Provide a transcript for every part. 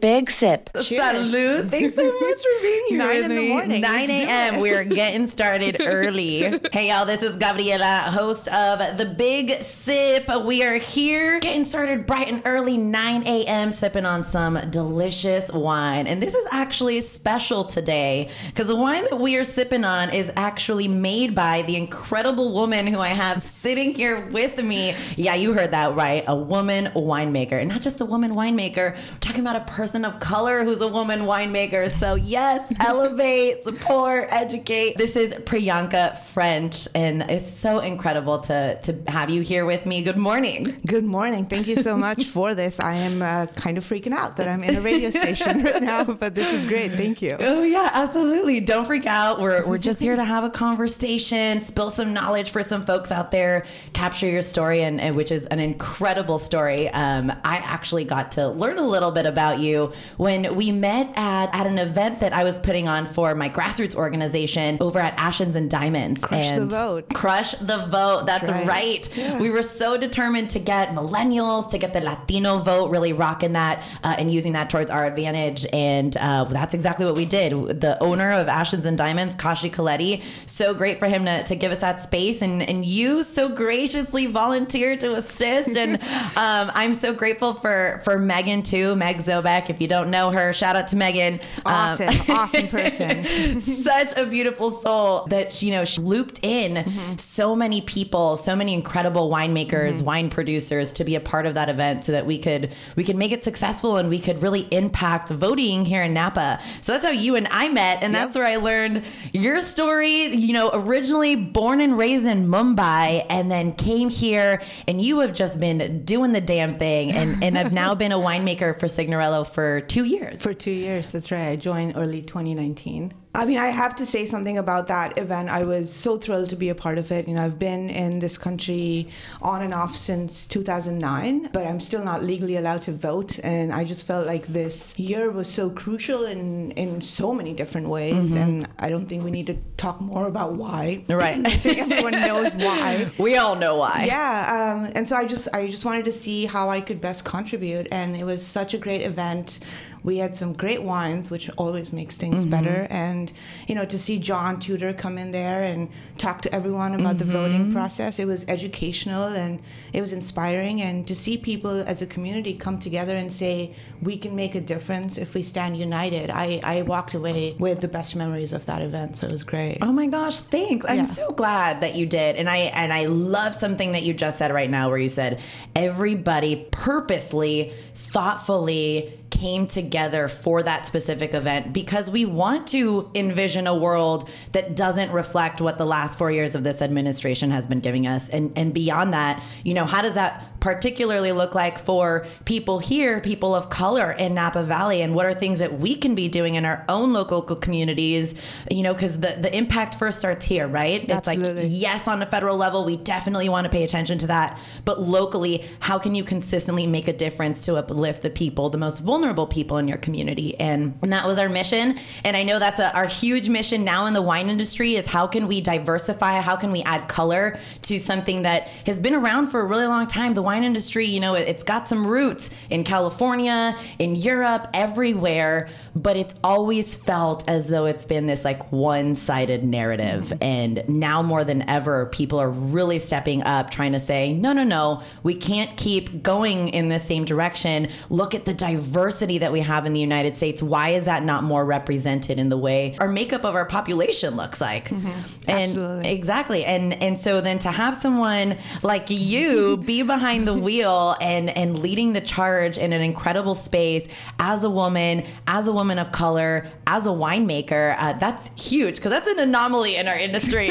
Big Sip. Cheers. Salud. Thanks so much for being here 9 with in the me. morning. 9 a.m. We're getting started early. Hey, y'all. This is Gabriela, host of The Big Sip. We are here getting started bright and early, 9 a.m., sipping on some delicious wine. And this is actually special today because the wine that we are sipping on is actually made by the incredible woman who I have sitting here with me. Yeah, you heard that right. A woman winemaker. And not just a woman winemaker. We're talking about a person of color who's a woman winemaker. So yes, elevate, support, educate. This is Priyanka French, and it's so incredible to have you here with me. Good morning. Good morning. Thank you so much for this. I am kind of freaking out that I'm in a radio station right now, but this is great. Thank you. Oh yeah, absolutely. Don't freak out. We're just here to have a conversation, spill some knowledge for some folks out there, capture your story, and which is an incredible story. I actually got to learn a little bit about you when we met at an event that I was putting on for my grassroots organization over at Ashes and Diamonds. Crush the vote. Crush the vote. That's right. Yeah. We were so determined to get millennials, to get the Latino vote, really rocking that and using that towards our advantage. And that's exactly what we did. The owner of Ashes and Diamonds, Kashi Coletti, so great for him to give us that space. And you so graciously volunteered to assist. And I'm so grateful for Megan too, Meg Zobek. If you don't know her, shout out to Megan. Awesome person. Such a beautiful soul that, she looped in so many people, so many incredible winemakers, wine producers to be a part of that event so that we could make it successful and we could really impact voting here in Napa. So that's how you and I met. And that's where I learned your story, originally born and raised in Mumbai and then came here, and you have just been doing the damn thing. And I've now been a winemaker for Signorello for 2 years. For 2 years, that's right. I joined early 2019. I mean, I have to say something about that event. I was so thrilled to be a part of it. I've been in this country on and off since 2009, but I'm still not legally allowed to vote. And I just felt like this year was so crucial in so many different ways. And I don't think we need to talk more about why. Right. I think everyone knows why. We all know why. Yeah. And so I just wanted to see how I could best contribute. And it was such a great event. We had some great wines, which always makes things better. And, to see John Tudor come in there and talk to everyone about the voting process, it was educational and it was inspiring. And to see people as a community come together and say, we can make a difference if we stand united, I walked away with the best memories of that event. So it was great. Oh my gosh, thanks. I'm so glad that you did. And I love something that you just said right now where you said everybody purposely, thoughtfully came together for that specific event because we want to envision a world that doesn't reflect what the last 4 years of this administration has been giving us. And beyond that, how does that particularly look like for people here, people of color in Napa Valley, and what are things that we can be doing in our own local communities, because the impact first starts here, right? Absolutely. It's like, yes, on a federal level, we definitely want to pay attention to that. But locally, how can you consistently make a difference to uplift the people, the most vulnerable people in your community? And that was our mission. And I know that's our huge mission now in the wine industry is how can we diversify? How can we add color to something that has been around for a really long time? The wine industry, it's got some roots in California, in Europe, everywhere, but it's always felt as though it's been this like one-sided narrative. And now more than ever, people are really stepping up, trying to say, no, we can't keep going in the same direction. Look at the diversity that we have in the United States. Why is that not more represented in the way our makeup of our population looks like? And Absolutely. Exactly. And so then to have someone like you be behind the wheel and leading the charge in an incredible space as a woman of color, as a winemaker, that's huge because that's an anomaly in our industry.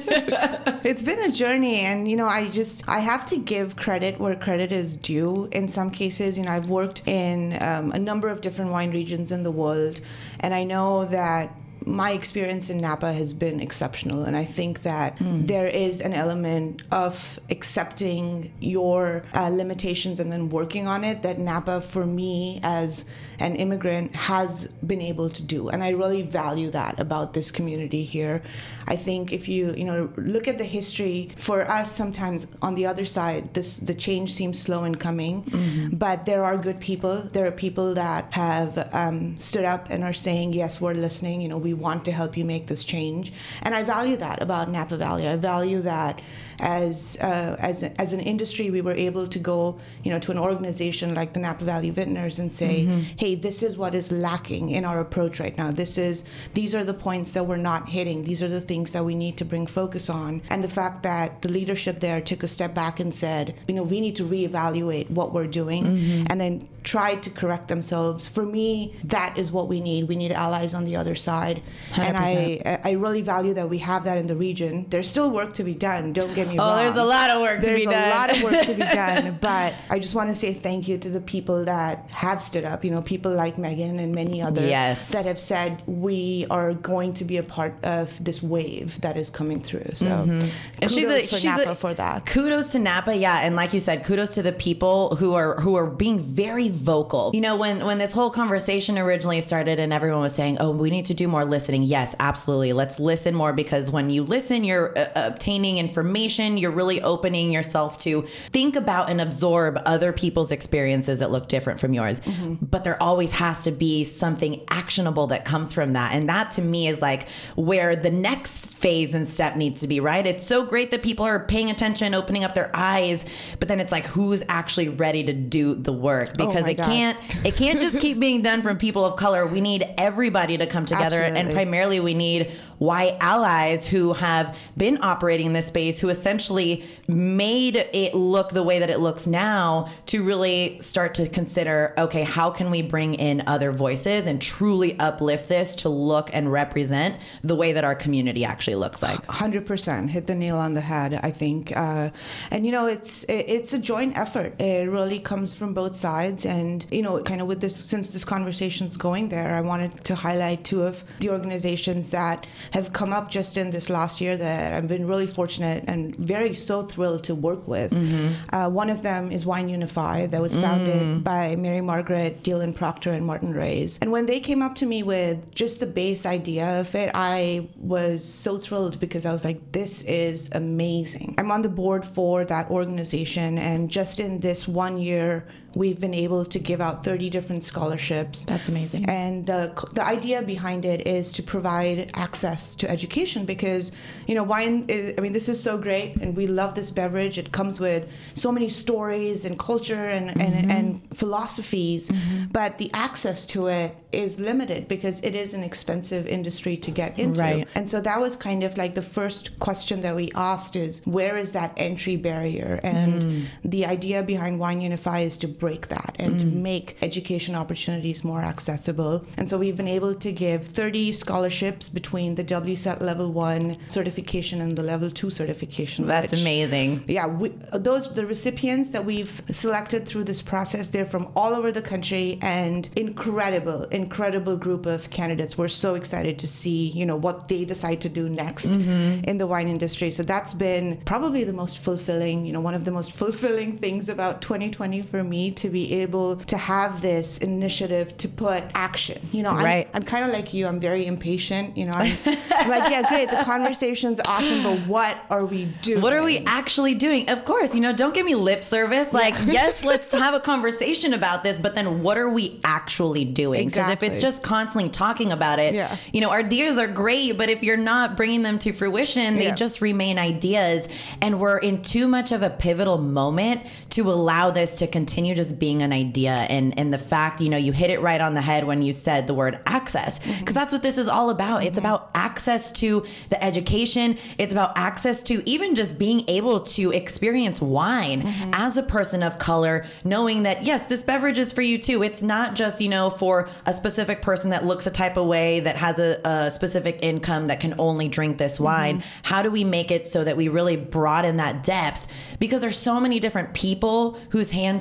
It's been a journey, and I have to give credit where credit is due. In some cases, I've worked in a number of different wine regions in the world, and I know that my experience in Napa has been exceptional, and I think that there is an element of accepting your limitations and then working on it that Napa, for me as an immigrant has been able to do. And I really value that about this community here. I think if you look at the history, for us sometimes on the other side, the change seems slow in coming, but there are good people. There are people that have stood up and are saying, yes, we're listening, we want to help you make this change. And I value that about Napa Valley. I value that as an industry, we were able to go, to an organization like the Napa Valley Vintners and say, hey, this is what is lacking in our approach right now. These are the points that we're not hitting. These are the things that we need to bring focus on. And the fact that the leadership there took a step back and said, we need to reevaluate what we're doing, and then tried to correct themselves. For me, that is what we need. We need allies on the other side. 100%. And I really value that we have that in the region. There's still work to be done. Don't get me wrong. There's a lot of work to be done. There's a lot of work to be done. But I just want to say thank you to the people that have stood up, people like Megan and many others that have said we are going to be a part of this wave that is coming through. So kudos to Napa for that. Kudos to Napa, yeah. And like you said, kudos to the people who are being very vocal. When this whole conversation originally started and everyone was saying, oh, we need to do more listening. Yes, absolutely. Let's listen more, because when you listen, you're obtaining information. You're really opening yourself to think about and absorb other people's experiences that look different from yours. But there always has to be something actionable that comes from that. And that to me is like where the next phase and step needs to be, right? It's so great that people are paying attention, opening up their eyes, but then it's like, who's actually ready to do the work? Because it can't just keep being done from people of color. We need everybody to come together. Absolutely. And primarily we need white allies who have been operating in this space, who essentially made it look the way that it looks now, to really start to consider, okay, how can we bring in other voices and truly uplift this to look and represent the way that our community actually looks like? 100%. Hit the nail on the head, I think. And, it's a joint effort. It really comes from both sides. And, kind of with this, since this conversation's going there, I wanted to highlight two of the organizations that have come up just in this last year that I've been really fortunate and so thrilled to work with. One of them is Wine Unify, that was founded by Mary Margaret, Dylan Proctor, and Martin Reyes. And when they came up to me with just the base idea of it, I was so thrilled, because I was like, this is amazing. I'm on the board for that organization, and just in this 1 year, we've been able to give out 30 different scholarships. That's amazing. And the idea behind it is to provide access to education, because, wine is, this is so great, and we love this beverage. It comes with so many stories and culture and philosophies, but the access to it is limited because it is an expensive industry to get into. Right. And so that was kind of like the first question that we asked is, where is that entry barrier? And the idea behind Wine Unify is to break that and to make education opportunities more accessible. And so we've been able to give 30 scholarships between the WSET Level 1 certification and the Level 2 certification. That's amazing. Yeah, the recipients that we've selected through this process, they're from all over the country, and incredible group of candidates. We're so excited to see, what they decide to do next in the wine industry. So that's been probably the most fulfilling, one of the most fulfilling things about 2020 for me, to be able to have this initiative to put action. Right. I'm kind of like you. I'm very impatient. I'm like, yeah, great. The conversation's awesome, but what are we doing? What are we actually doing? Of course, don't give me lip service. Like, yes, let's have a conversation about this, but then what are we actually doing? Because Exactly. if it's just constantly talking about it, ideas are great, but if you're not bringing them to fruition, they just remain ideas. And we're in too much of a pivotal moment to allow this to continue just being an idea. And the fact, you hit it right on the head when you said the word access, because that's what this is all about. It's about access to the education. It's about access to even just being able to experience wine as a person of color, knowing that, yes, this beverage is for you too. It's not just, for a specific person that looks a type of way, that has a specific income, that can only drink this wine. How do we make it so that we really broaden that depth? Because there's so many different people whose hands touch this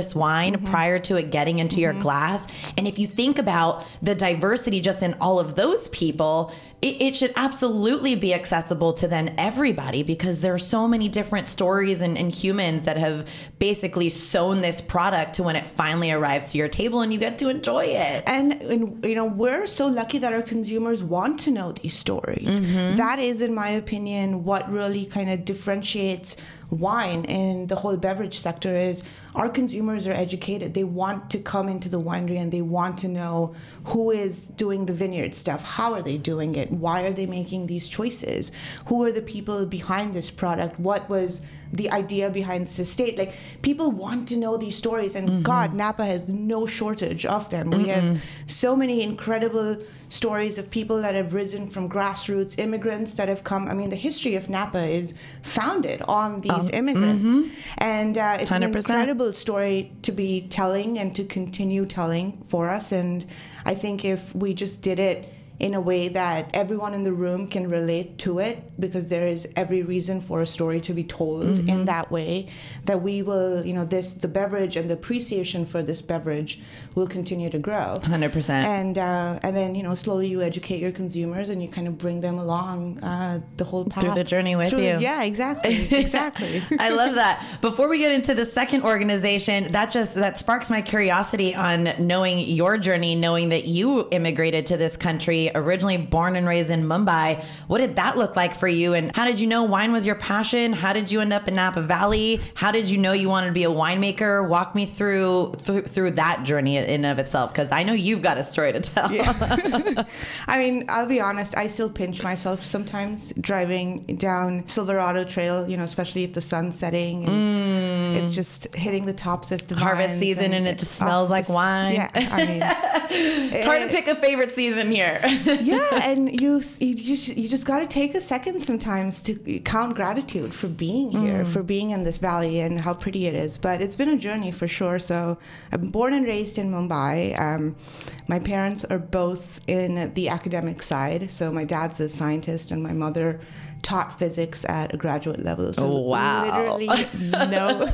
this wine prior to it getting into your glass. And if you think about the diversity just in all of those people, it should absolutely be accessible to then everybody, because there are so many different stories and humans that have basically sewn this product to when it finally arrives to your table and you get to enjoy it. And you know, we're so lucky that our consumers want to know these stories. That is, in my opinion, what really kind of differentiates wine in the whole beverage sector. Is our consumers are educated. They want to come into the winery and they want to know who is doing the vineyard stuff. How are they doing it? Why are they making these choices? Who are the people behind this product? What was the idea behind this estate? Like, people want to know these stories, and God, Napa has no shortage of them. We have so many incredible stories of people that have risen from grassroots, immigrants that have come. I mean, the history of Napa is founded on these immigrants. And it's 100%. An incredible story to be telling and to continue telling for us. And I think if we just did it in a way that everyone in the room can relate to it, because there is every reason for a story to be told in that way, that we will, you know, the beverage and the appreciation for this beverage will continue to grow. 100%. And then, you know, slowly you educate your consumers and you kind of bring them along the whole path. Through the journey with you. Yeah, exactly. Exactly. I love that. Before we get into the second organization, that sparks my curiosity on knowing your journey, knowing that you immigrated to this country, originally born and raised in Mumbai. What did that look like for you? And how did you know wine was your passion? How did you end up in Napa Valley? How did you know you wanted to be a winemaker? Walk me through that journey in and of itself, because I know you've got a story to tell. Yeah. I mean, I'll be honest, I still pinch myself sometimes driving down Silverado Trail, you know, especially if the sun's setting and it's just hitting the tops of the harvest season and it just smells like wine. Yeah, I mean, it's hard to pick a favorite season here. Yeah, and you just got to take a second sometimes to count gratitude for being here, for being in this valley and how pretty it is. But it's been a journey for sure. So I'm born and raised in Mumbai. My parents are both in the academic side. So my dad's a scientist and my mother taught physics at a graduate level. So literally no.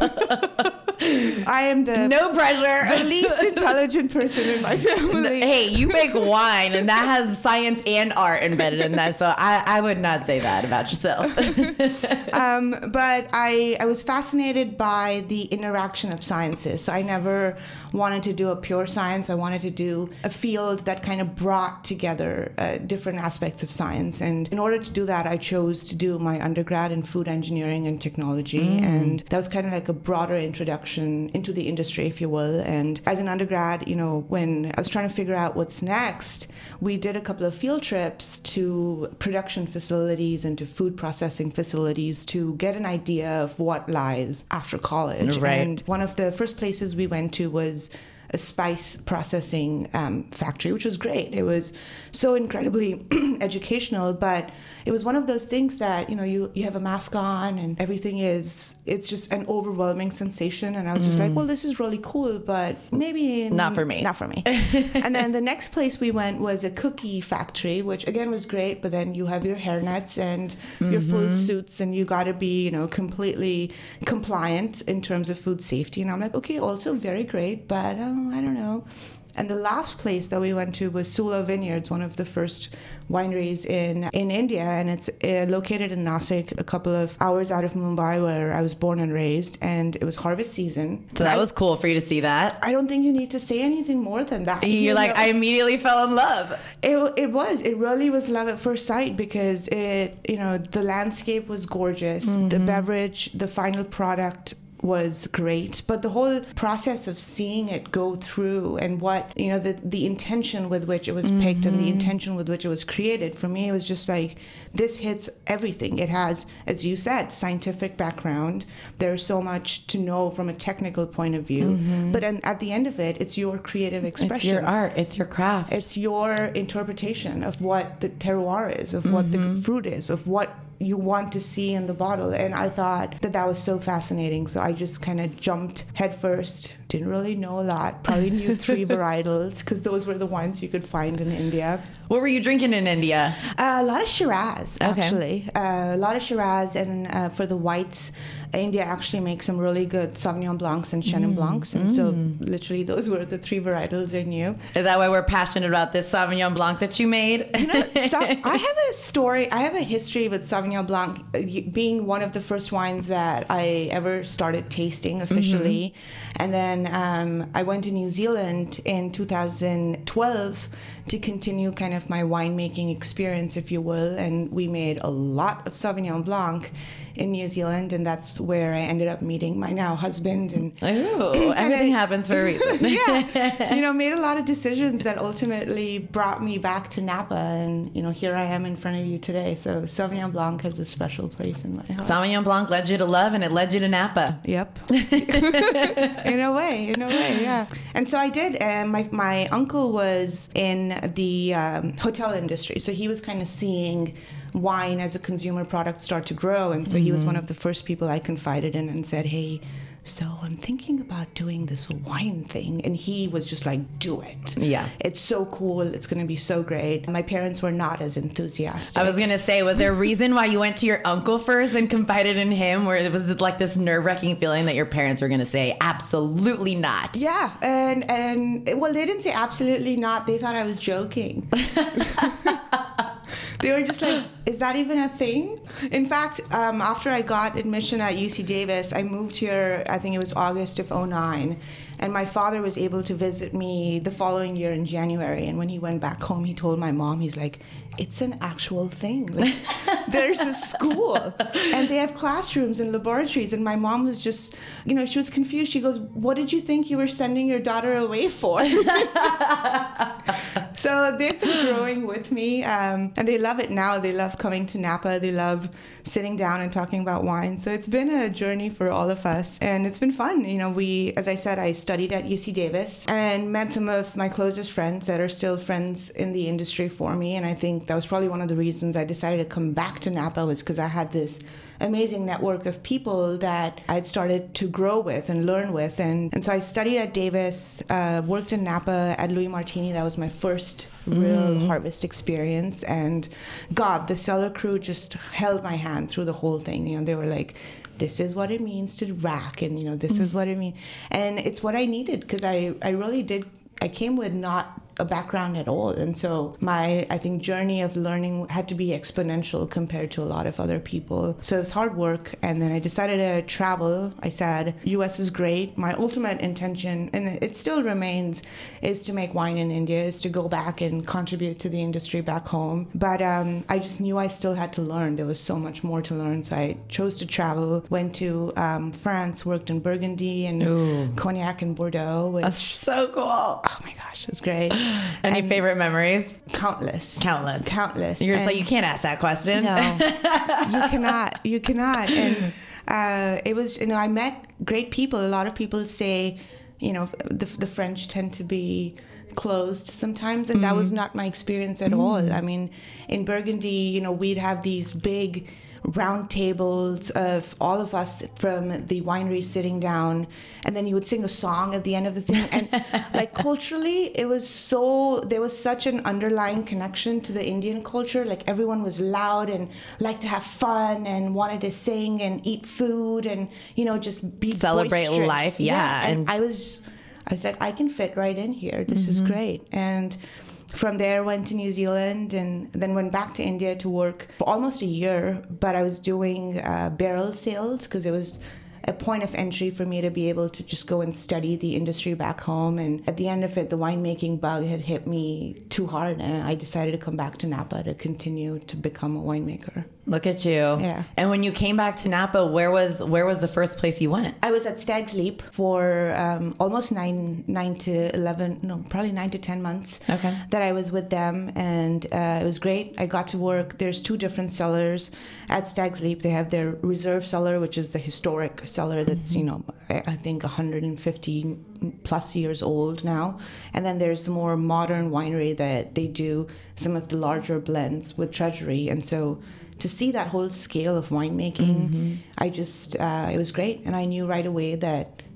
I am no pressure. The least intelligent person in my family. Hey, you make wine, and that has science and art embedded in that. So I would not say that about yourself. But I was fascinated by the interaction of sciences. So I never wanted to do a pure science. I wanted to do a field that kind of brought together different aspects of science. And in order to do that, I chose to do my undergrad in food engineering and technology. And that was kind of like a broader introduction into the industry, if you will. And as an undergrad, you know, when I was trying to figure out what's next, we did a couple of field trips to production facilities and to food processing facilities to get an idea of what lies after college. Right. And one of the first places we went to was a spice processing factory, which was great. It was so incredibly educational, but it was one of those things that, you know, you have a mask on and everything it's just an overwhelming sensation. And I was just like, well, this is really cool, but maybe not for me. Not for me. And then the next place we went was a cookie factory, which again was great, but then you have your hairnets and your full suits and you got to be, you know, completely compliant in terms of food safety. And I'm like, okay, also very great, but I don't know. And the last place that we went to was Sula Vineyards, one of the first wineries in India, and it's located in Nasik, a couple of hours out of Mumbai, where I was born and raised, and it was harvest season. So that was cool for you to see that. I don't think you need to say anything more than that. You're like, I immediately fell in love. It really was love at first sight, because the landscape was gorgeous, the beverage, the final product was great, but the whole process of seeing it go through and what, you know, the intention with which it was picked and the intention with which it was created, for me, it was just like, this hits everything. It has, as you said, scientific background. There's so much to know from a technical point of view, but at the end of it, it's your creative expression. It's your art. It's your craft. It's your interpretation of what the terroir is, of what the fruit is, of what you want to see in the bottle. And I thought that was so fascinating. So I just kind of jumped headfirst didn't really know a lot. Probably knew 3 varietals because those were the wines you could find in India. What were you drinking in India? A lot of Shiraz, actually. A lot of Shiraz, and for the whites, India actually makes some really good Sauvignon Blancs and Chenin Blancs, and so literally those were the 3 varietals I knew. Is that why we're passionate about this Sauvignon Blanc that you made? I have a story. I have a history with Sauvignon Blanc being one of the first wines that I ever started tasting officially, and then I went to New Zealand in 2012 to continue kind of my winemaking experience, if you will, and we made a lot of Sauvignon Blanc in New Zealand, and that's where I ended up meeting my now husband. And everything happens for a reason. Yeah, made a lot of decisions that ultimately brought me back to Napa, and here I am in front of you today. So Sauvignon Blanc has a special place in my heart. Sauvignon Blanc led you to love, and it led you to Napa. Yep. in a way, yeah. And so I did. My uncle was in the hotel industry, so he was kind of seeing wine as a consumer product start to grow, and so he was one of the first people I confided in and said, hey, so I'm thinking about doing this wine thing, and he was just like, do it. Yeah. It's so cool. It's going to be so great. My parents were not as enthusiastic. I was going to say, was there a reason why you went to your uncle first and confided in him, or was it like this nerve-wracking feeling that your parents were going to say, absolutely not? Yeah. And well, they didn't say absolutely not. They thought I was joking. They were just like, is that even a thing? In fact, after I got admission at UC Davis, I moved here, I think it was August of 2009. And my father was able to visit me the following year in January. And when he went back home, he told my mom, he's like, it's an actual thing. Like, there's a school and they have classrooms and laboratories. And my mom was just, she was confused. She goes, what did you think you were sending your daughter away for? So they've been growing with me, and they love it now. They love coming to Napa. They love sitting down and talking about wine. So it's been a journey for all of us, and it's been fun. As I said, I studied at UC Davis and met some of my closest friends that are still friends in the industry for me. And I think that was probably one of the reasons I decided to come back to Napa, was because I had this amazing network of people that I'd started to grow with and learn with. And so I studied at Davis, worked in Napa at Louis Martini. That was my first real harvest experience. And God, the cellar crew just held my hand through the whole thing. They were like, this is what it means to rack, and this is what it means. And it's what I needed, because I really did. I came with not a background at all, and so my, I think, journey of learning had to be exponential compared to a lot of other people. So it was hard work, and then I decided to travel. I said, US is great. My ultimate intention, and it still remains, is to make wine in India, is to go back and contribute to the industry back home. But I just knew I still had to learn. There was so much more to learn, so I chose to travel, went to France, worked in Burgundy and Cognac and Bordeaux. Which, that's so cool. Oh my gosh, it was great. Any favorite memories? Countless. You're just like, you can't ask that question. No, you cannot. And it was, I met great people. A lot of people say, the French tend to be closed sometimes, and that was not my experience at all. I mean, in Burgundy, we'd have these big round tables of all of us from the winery sitting down, and then you would sing a song at the end of the thing. And like culturally, there was such an underlying connection to the Indian culture. Like everyone was loud and liked to have fun and wanted to sing and eat food and, just be celebrate boisterous. life. Yeah. And I said, I can fit right in here. This is great. And from there, went to New Zealand and then went back to India to work for almost a year. But I was doing barrel sales because it was a point of entry for me to be able to just go and study the industry back home. And at the end of it, the winemaking bug had hit me too hard, and I decided to come back to Napa to continue to become a winemaker. Look at you. Yeah. And when you came back to Napa, where was the first place you went? I was at Stag's Leap for almost 9 to 10 months. Okay. That I was with them, and it was great. I got to work. There's 2 different cellars at Stag's Leap. They have their reserve cellar, which is the historic cellar that's, I think 150 plus years old now. And then there's the more modern winery that they do some of the larger blends with Treasury. And so to see that whole scale of winemaking, I just, it was great. And I knew right away that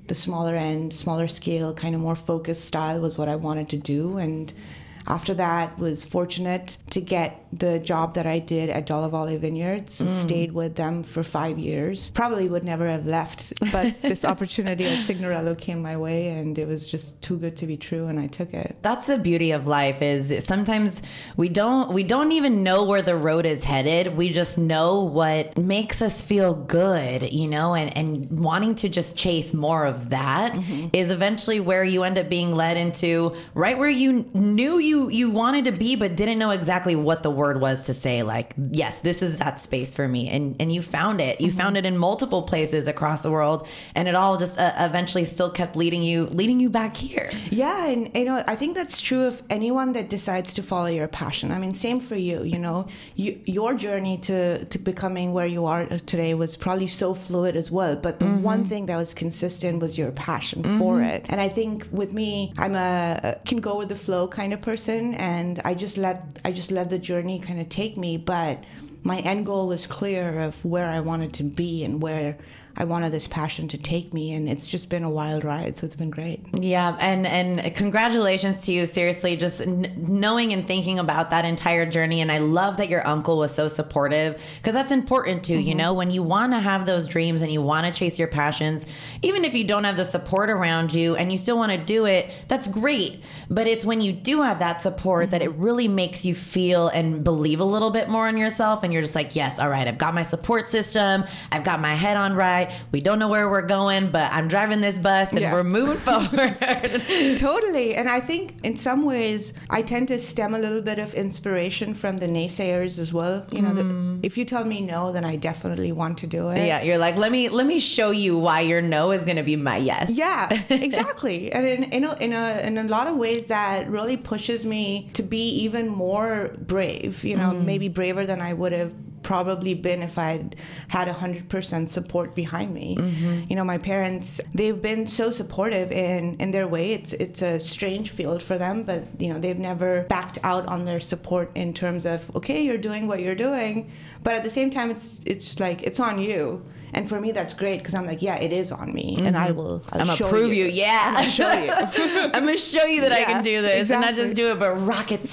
the smaller end, smaller scale, kind of more focused style was what I wanted to do. And after that, was fortunate to get the job that I did at Dollar Valley Vineyards. Stayed with them for 5 years. Probably would never have left, but this opportunity at Signorello came my way, and it was just too good to be true, and I took it. That's the beauty of life, is sometimes we don't even know where the road is headed. We just know what makes us feel good, you know, and wanting to just chase more of that is eventually where you end up being led into right where you knew you wanted to be, but didn't know exactly what the word was to say, like, yes, this is that space for me. And you found it. You found it in multiple places across the world, and it all just eventually still kept leading you back here. Yeah, and you know, I think that's true of anyone that decides to follow your passion. I mean, same for you, you know. Your journey to becoming where you are today was probably so fluid as well, but the one thing that was consistent was your passion for it. And I think with me, I'm a can go with the flow kind of person, and I just let the journey kind of take me, but my end goal was clear of where I wanted to be and where I wanted this passion to take me, and it's just been a wild ride, so it's been great. Yeah, and congratulations to you, seriously, just knowing and thinking about that entire journey. And I love that your uncle was so supportive, because that's important too, you know, when you want to have those dreams and you want to chase your passions, even if you don't have the support around you and you still want to do it, that's great. But it's when you do have that support that it really makes you feel and believe a little bit more in yourself, and you're just like, yes, all right, I've got my support system, I've got my head on right. We don't know where we're going, but I'm driving this bus and we're moving forward. Totally. And I think in some ways I tend to stem a little bit of inspiration from the naysayers as well. You know, if you tell me no, then I definitely want to do it. Yeah, you're like, let me show you why your no is going to be my yes. Yeah, exactly. And in a lot of ways that really pushes me to be even more brave, you know, maybe braver than I would have probably been if I'd had 100% support behind me. You know, my parents, they've been so supportive in their way. It's a strange field for them, but you know, they've never backed out on their support in terms of, okay, you're doing what you're doing, but at the same time, it's like, it's on you. And for me, that's great, because I'm like, yeah, it is on me, and I'll I'm gonna show prove you. Yeah, I'm gonna show you. I'm gonna show you that I can do this, exactly. and not just do it, but rock it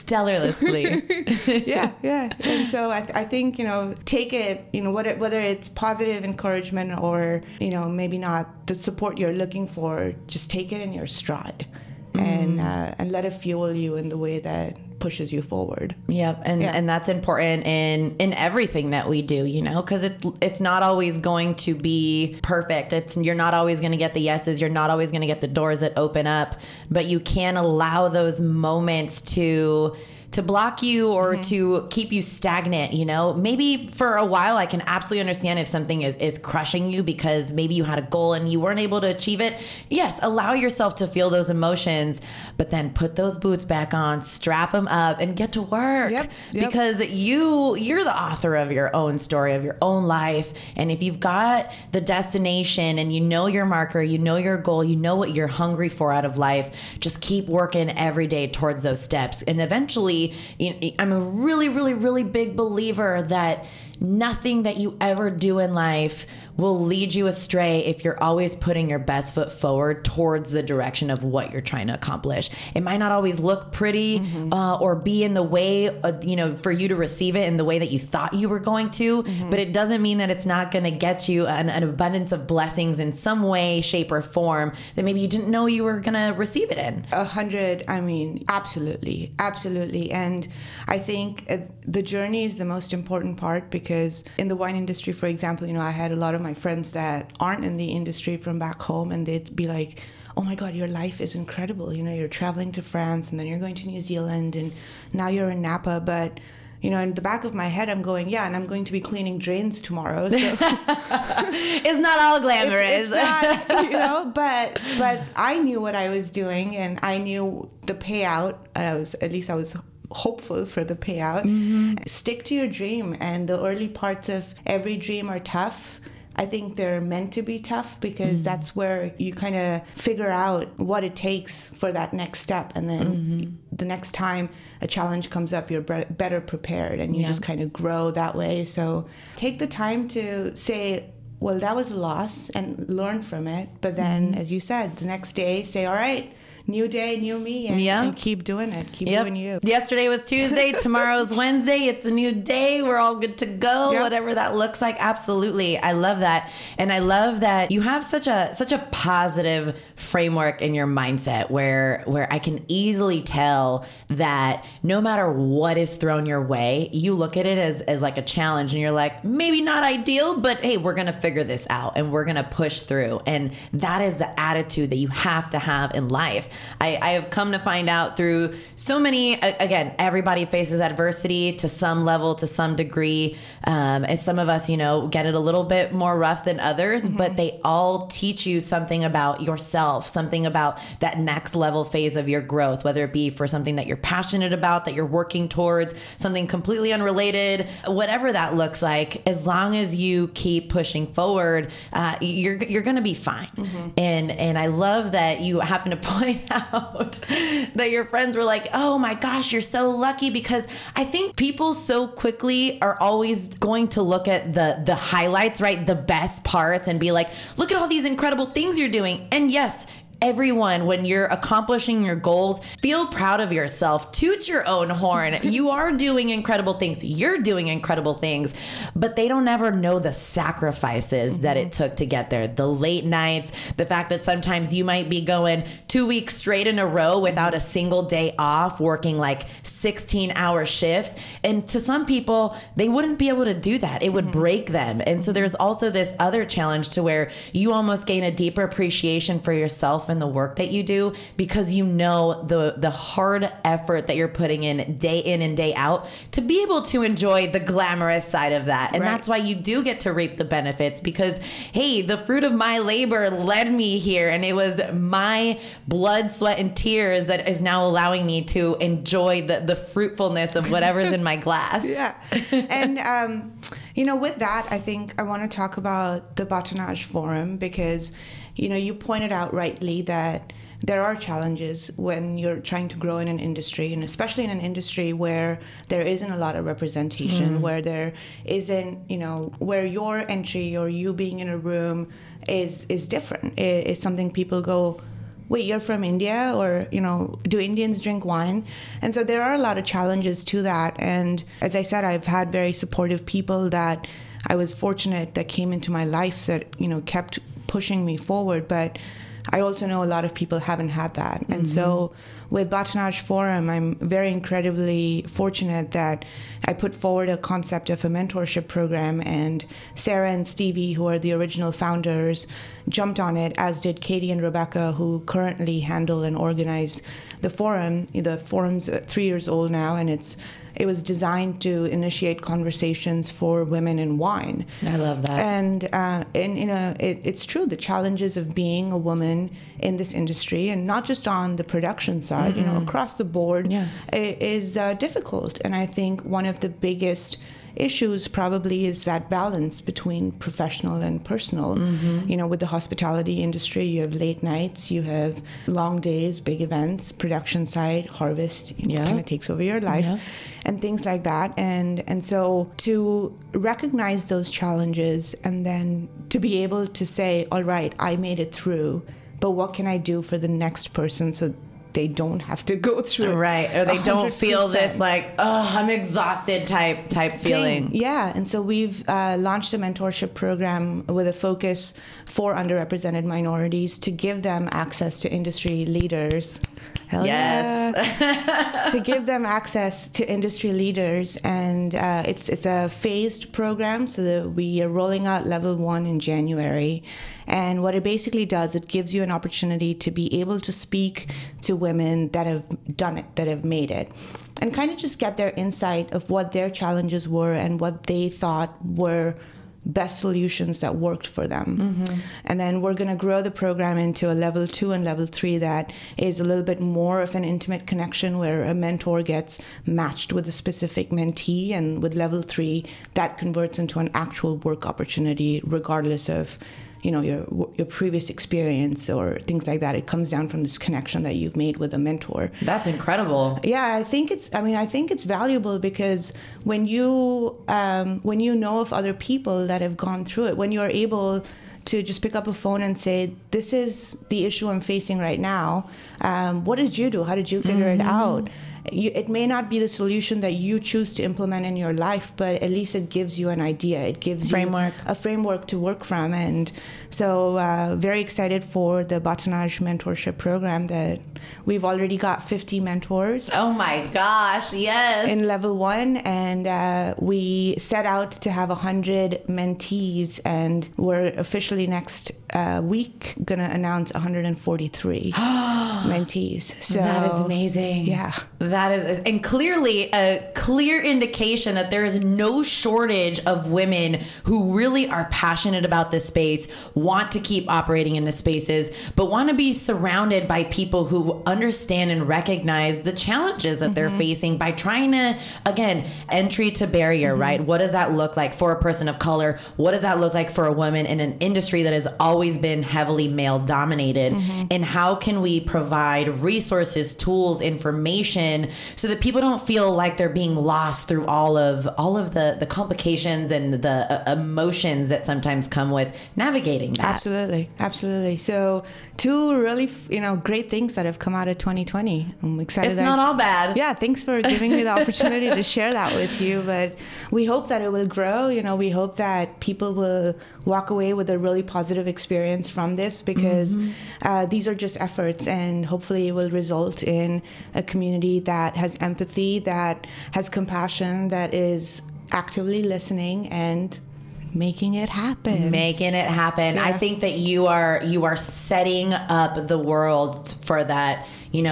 stellarly. yeah. And so I think, you know, take it, you know, whether it's positive encouragement or, you know, maybe not the support you're looking for, just take it in your stride, and let it fuel you in the way that pushes you forward. Yep, and that's important in everything that we do, you know, because it's not always going to be perfect. You're not always going to get the yeses. You're not always going to get the doors that open up, but you can allow those moments to block you or to keep you stagnant, you know. Maybe for a while I can absolutely understand if something is crushing you because maybe you had a goal and you weren't able to achieve it. Yes, allow yourself to feel those emotions, but then put those boots back on, strap them up, and get to work. Yep. Because you're the author of your own story, of your own life. And if you've got the destination and you know your marker, you know your goal, you know what you're hungry for out of life, just keep working every day towards those steps. And eventually, I'm a really, really, really big believer that nothing that you ever do in life will lead you astray if you're always putting your best foot forward towards the direction of what you're trying to accomplish. It might not always look pretty or be in the way, you know, for you to receive it in the way that you thought you were going to, but it doesn't mean that it's not going to get you an abundance of blessings in some way, shape, or form that maybe you didn't know you were going to receive it in. 100, I mean, absolutely. And I think the journey is the most important part, because in the wine industry, for example, you know, I had a lot of my friends that aren't in the industry from back home, and they'd be like, oh my God, your life is incredible. You know, you're traveling to France, and then you're going to New Zealand, and now you're in Napa. But, you know, in the back of my head, I'm going, yeah, and I'm going to be cleaning drains tomorrow. So it's not all glamorous. It's not, you know, but I knew what I was doing, and I knew the payout. I was hopeful for the payout. Stick to your dream, and the early parts of every dream are tough. I think they're meant to be tough, because that's where you kind of figure out what it takes for that next step, and then the next time a challenge comes up, you're better prepared, and you just kind of grow that way. So take the time to say, well, that was a loss, and learn from it. But then, as you said, the next day, say, all right, new day, new me, and keep doing it. Keep doing you. Yesterday was Tuesday. Tomorrow's Wednesday. It's a new day. We're all good to go. Whatever that looks like. Absolutely. I love that. And I love that you have such a positive framework in your mindset where I can easily tell that no matter what is thrown your way, you look at it as like a challenge and you're like, maybe not ideal, but hey, we're going to figure this out and we're going to push through. And that is the attitude that you have to have in life. I have come to find out through so many, again, everybody faces adversity to some level, to some degree. And some of us, get it a little bit more rough than others, but they all teach you something about yourself, something about that next level phase of your growth, whether it be for something that you're passionate about, that you're working towards, something completely unrelated, whatever that looks like. As long as you keep pushing forward, you're going to be fine. And I love that you happen to point out that your friends were like, oh my gosh, you're so lucky, because I think people so quickly are always going to look at the highlights, right? The best parts, and be like, look at all these incredible things you're doing. And yes, everyone, when you're accomplishing your goals, feel proud of yourself. Toot your own horn. You are doing incredible things. You're doing incredible things, but they don't ever know the sacrifices that it took to get there. The late nights, the fact that sometimes you might be going 2 weeks straight in a row without a single day off, working like 16-hour shifts. And to some people, they wouldn't be able to do that. It would break them. And so there's also this other challenge to where you almost gain a deeper appreciation for yourself and the work that you do, because you know the hard effort that you're putting in and day out to be able to enjoy the glamorous side of that. And that's why you do get to reap the benefits, because, hey, the fruit of my labor led me here, and it was my blood, sweat, and tears that is now allowing me to enjoy the fruitfulness of whatever's in my glass. And with that, I think I want to talk about the Batonage Forum, because you pointed out rightly that there are challenges when you're trying to grow in an industry, and especially in an industry where there isn't a lot of representation, where there isn't, where your entry or you being in a room is different. It's something people go, wait, you're from India? Or, do Indians drink wine? And so there are a lot of challenges to that. And as I said, I've had very supportive people that I was fortunate that came into my life that, kept pushing me forward. But I also know a lot of people haven't had that. And so with Batonage Forum, I'm very incredibly fortunate that I put forward a concept of a mentorship program, and Sarah and Stevie, who are the original founders, jumped on it, as did Katie and Rebecca, who currently handle and organize the forum. The forum's 3 years old now, and it was designed to initiate conversations for women in wine. I love that. And it's true, the challenges of being a woman in this industry, and not just on the production side, across the board, is difficult. And I think one of the biggest issues probably is that balance between professional and personal. With the hospitality industry, you have late nights, you have long days, big events, production side, harvest, kind of takes over your life, and things like that. And so to recognize those challenges, and then to be able to say, all right, I made it through, but what can I do for the next person so they don't have to go through it. Right. Or they 100%. Don't feel this like, oh, I'm exhausted type feeling. Yeah. And so we've launched a mentorship program with a focus for underrepresented minorities to give them access to industry leaders. Hell yeah. To give them access to industry leaders. And it's a phased program, so that we are rolling out level 1 in January. And what it basically does, it gives you an opportunity to be able to speak to women that have done it, that have made it, and kind of just get their insight of what their challenges were and what they thought were best solutions that worked for them. And then we're going to grow the program into a level 2 and level 3 that is a little bit more of an intimate connection, where a mentor gets matched with a specific mentee, and with level 3 that converts into an actual work opportunity, regardless of your previous experience or things like that. It comes down from this connection that you've made with a mentor. That's incredible. Yeah, I think it's valuable because when you know of other people that have gone through it, when you're able to just pick up a phone and say, this is the issue I'm facing right now. What did you do? How did you figure it out? It may not be the solution that you choose to implement in your life, but at least it gives you an idea. It gives you a framework to work from. And so very excited for the Batanaj mentorship program that we've already got 50 mentors. Oh my gosh, yes. In level 1. And we set out to have 100 mentees, and we're officially next week going to announce 143 mentees. So that is amazing. Yeah. That is, and clearly a clear indication that there is no shortage of women who really are passionate about this space, want to keep operating in the spaces, but want to be surrounded by people who understand and recognize the challenges that they're facing by trying to, again, entry to barrier, right? What does that look like for a person of color? What does that look like for a woman in an industry that has always been heavily male dominated? And how can we provide resources, tools, information so that people don't feel like they're being lost through all of the complications and the emotions that sometimes come with navigating that? Absolutely. So 2 really, great things that have come out of 2020. I'm excited. It's not all bad. Yeah, thanks for giving me the opportunity to share that with you. But we hope that it will grow. We hope that people will walk away with a really positive experience from this, because these are just efforts, and hopefully it will result in a community that has empathy, that has compassion, that is actively listening and making it happen. Yeah. I think that you are setting up the world for that.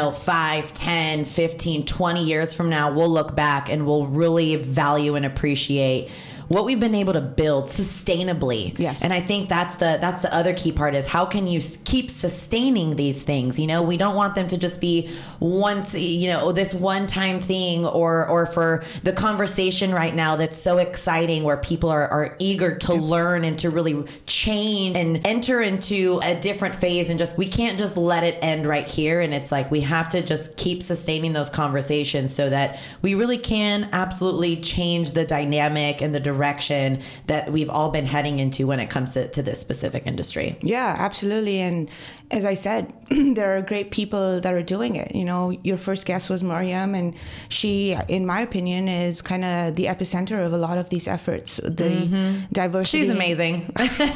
5, 10, 15, 20 years from now, we'll look back and we'll really value and appreciate what we've been able to build sustainably. Yes. And I think that's the other key part, is how can you keep sustaining these things? We don't want them to just be once, this one-time thing, or for the conversation right now that's so exciting, where people are eager to learn and to really change and enter into a different phase, and we can't just let it end right here. And it's like we have to just keep sustaining those conversations so that we really can absolutely change the dynamic and the direction that we've all been heading into when it comes to this specific industry. Yeah, absolutely. And as I said, there are great people that are doing it. Your first guest was Mariam, and she, in my opinion, is kind of the epicenter of a lot of these efforts. The diversity. She's amazing.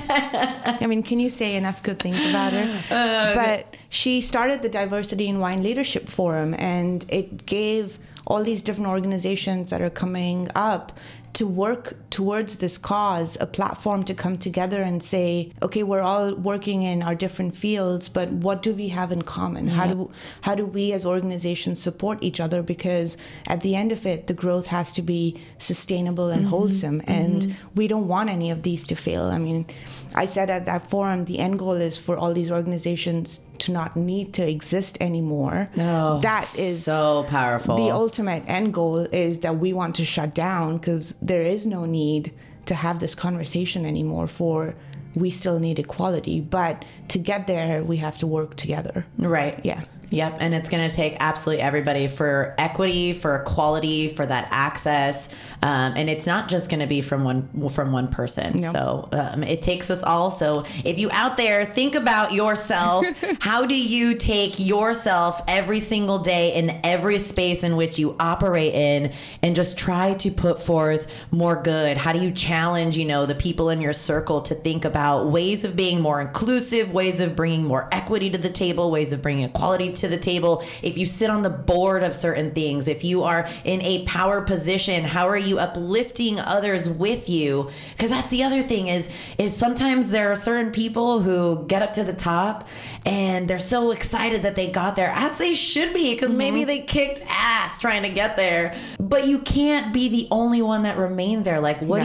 I mean, can you say enough good things about her? But she started the Diversity in Wine Leadership Forum, and it gave all these different organizations that are coming up to work towards this cause a platform to come together and say, okay, we're all working in our different fields, but what do we have in common? How do we as organizations support each other? Because at the end of it, the growth has to be sustainable and wholesome, and we don't want any of these to fail. I mean, I said at that forum, the end goal is for all these organizations to not need to exist anymore. Oh, that is so powerful. The ultimate end goal is that we want to shut down, because there is no need to have this conversation anymore, for we still need equality. But to get there, we have to work together. Right. Yeah. Yep. And it's going to take absolutely everybody for equity, for equality, for that access. And it's not just going to be from one person. No. So it takes us all. So if you out there, think about yourself. How do you take yourself every single day in every space in which you operate in, and just try to put forth more good? How do you challenge, the people in your circle to think about ways of being more inclusive, ways of bringing more equity to the table, ways of bringing equality to the table? If you sit on the board of certain things, if you are in a power position, how are you uplifting others with you? Because that's the other thing is sometimes there are certain people who get up to the top and they're so excited that they got there, as they should be, because maybe they kicked ass trying to get there. But you can't be the only one that remains there. What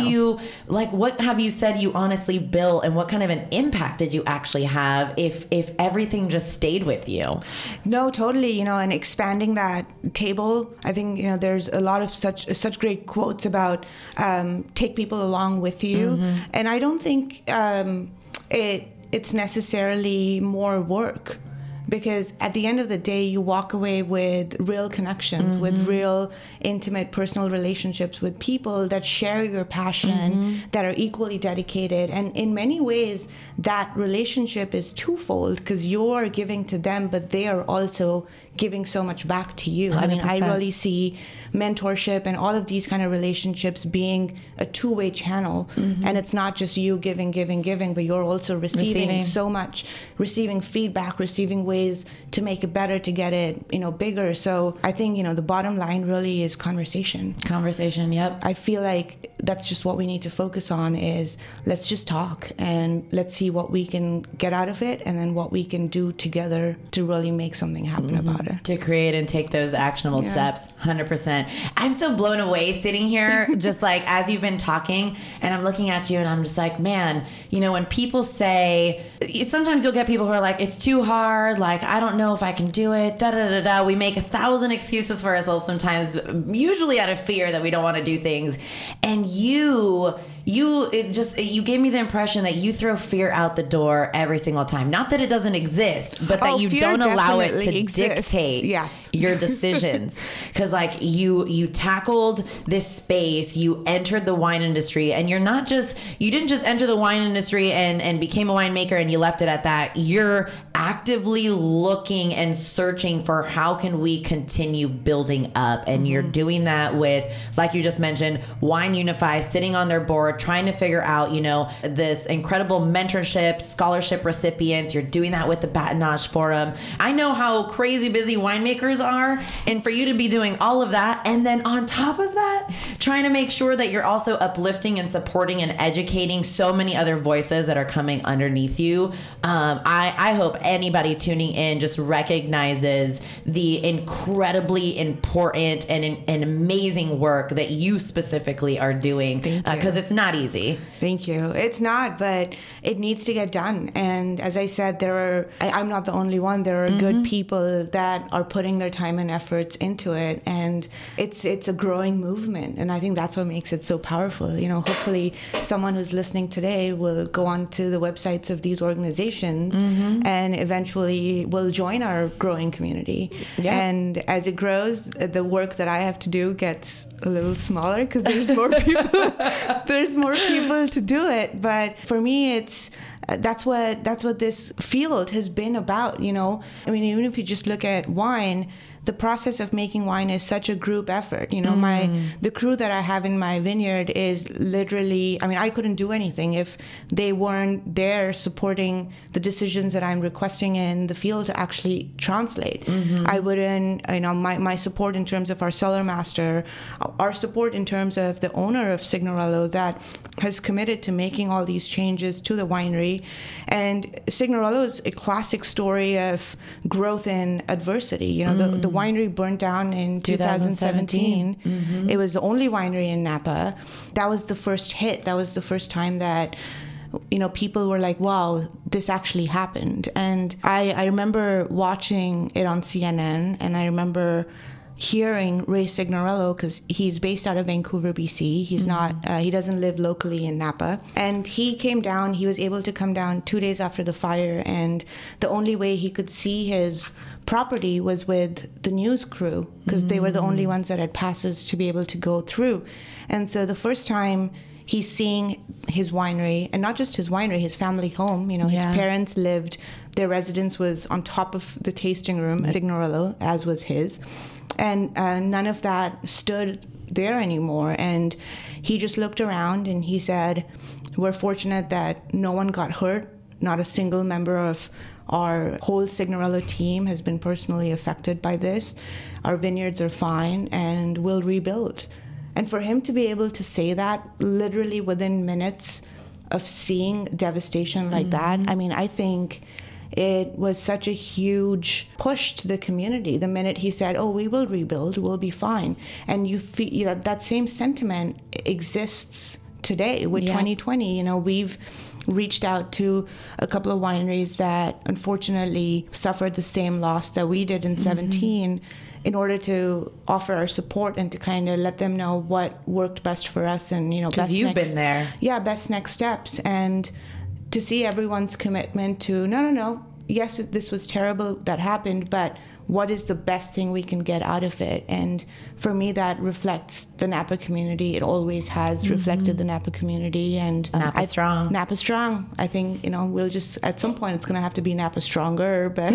have you said you honestly built, and what kind of an impact did you actually have if everything just stayed with you? No, totally. And expanding that table, I think, there's a lot of such great quotes about take people along with you. And I don't think it's necessarily more work. Because at the end of the day, you walk away with real connections, with real intimate personal relationships with people that share your passion, that are equally dedicated. And in many ways, that relationship is twofold, because you're giving to them, but they are also giving so much back to you. 100%. I mean, I really see mentorship and all of these kind of relationships being a two-way channel. And it's not just you giving, but you're also receiving so much, receiving feedback, receiving ways to make it better, to get it, bigger. So I think, the bottom line really is conversation. Conversation, yep. I feel like that's just what we need to focus on, is let's just talk and let's see what we can get out of it, and then what we can do together to really make something happen about it. To create and take those actionable steps, 100%. I'm so blown away sitting here, just like as you've been talking, and I'm looking at you and I'm just like, man, when people say, sometimes you'll get people who are like, it's too hard, like, I don't know if I can do it, da-da-da-da. We make 1,000 excuses for ourselves sometimes, usually out of fear that we don't want to do things. And you gave me the impression that you throw fear out the door every single time. Not that it doesn't exist, but that you don't allow it to dictate your decisions. Because like you tackled this space, you entered the wine industry, and you didn't just enter the wine industry and became a winemaker and you left it at that. You're actively looking and searching for how can we continue building up. And you're doing that with, like you just mentioned, Wine Unify, sitting on their board, trying to figure out, this incredible mentorship, scholarship recipients. You're doing that with the Baton-Rouge Forum. I know how crazy busy winemakers are, and for you to be doing all of that, and then on top of that, trying to make sure that you're also uplifting and supporting and educating so many other voices that are coming underneath you. I hope anybody tuning in just recognizes the incredibly important and amazing work that you specifically are doing, because it's not easy. Thank you. It's not, but it needs to get done. And as I said, I'm not the only one. There are good people that are putting their time and efforts into it, and it's a growing movement. And I think that's what makes it so powerful. Hopefully someone who's listening today will go onto the websites of these organizations and eventually will join our growing community. Yeah. And as it grows, the work that I have to do gets a little smaller, because there's more people. There's more people to do it. But for me, that's what this field has been about. I mean, even if you just look at wine, the process of making wine is such a group effort. The crew that I have in my vineyard is literally, I couldn't do anything if they weren't there supporting the decisions that I'm requesting in the field to actually translate. I wouldn't, my support in terms of our cellar master, our support in terms of the owner of Signorello that has committed to making all these changes to the winery. And Signorello is a classic story of growth in adversity. The winery burned down in 2017. It was the only winery in Napa. That was the first hit. That was the first time that people were like, wow, this actually happened. And I remember watching it on CNN, and I remember hearing Ray Signorello, because he's based out of Vancouver, BC. He's not, he doesn't live locally in Napa. And he came down, he was able to come down 2 days after the fire, and the only way he could see his property was with the news crew, because they were the only ones that had passes to be able to go through. And so the first time he's seeing his winery, and not just his winery, his family home, his parents lived, their residence was on top of the tasting room at Signorello, as was his. And none of that stood there anymore. And he just looked around and he said, we're fortunate that no one got hurt. Not a single member of our whole Signorello team has been personally affected by this. Our vineyards are fine and we'll rebuild. And for him to be able to say that literally within minutes of seeing devastation like that, I think it was such a huge push to the community. The minute he said, oh, we will rebuild, we'll be fine. And you feel that same sentiment exists today with 2020. We've reached out to a couple of wineries that unfortunately suffered the same loss that we did in 17 in order to offer our support and to kind of let them know what worked best for us and, because you've been there. Yeah, best next steps. And to see everyone's commitment to, no, yes, this was terrible that happened, but what is the best thing we can get out of it? And for me, that reflects the Napa community. It always has reflected the Napa community. And Napa strong. Napa strong. I think, we'll just, at some point, it's going to have to be Napa stronger. But,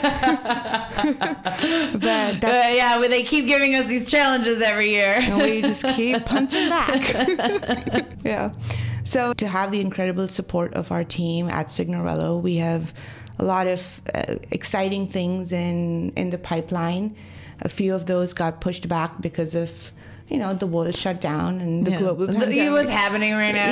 yeah, they keep giving us these challenges every year. And we just keep punching back. Yeah. So to have the incredible support of our team at Signorello, we have a lot of exciting things in the pipeline. A few of those got pushed back because of, the world shut down and the global pandemic. What's happening right now,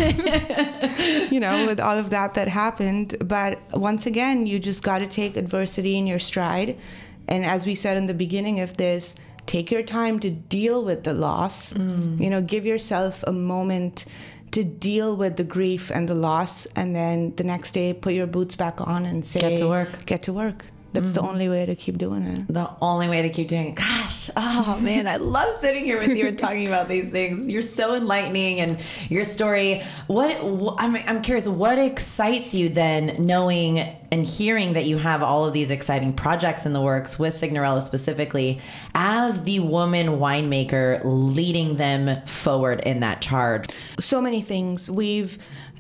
with all of that happened. But once again, you just got to take adversity in your stride. And as we said in the beginning of this, take your time to deal with the loss. Give yourself a moment to deal with the grief and the loss, and then the next day put your boots back on and say, Get to work. That's the only way to keep doing it. The only way to keep doing it. Gosh, oh man, I love sitting here with you and talking about these things. You're so enlightening, and your story. I'm curious, what excites you then, knowing and hearing that you have all of these exciting projects in the works with Signorello specifically, as the woman winemaker leading them forward in that charge? So many things. We've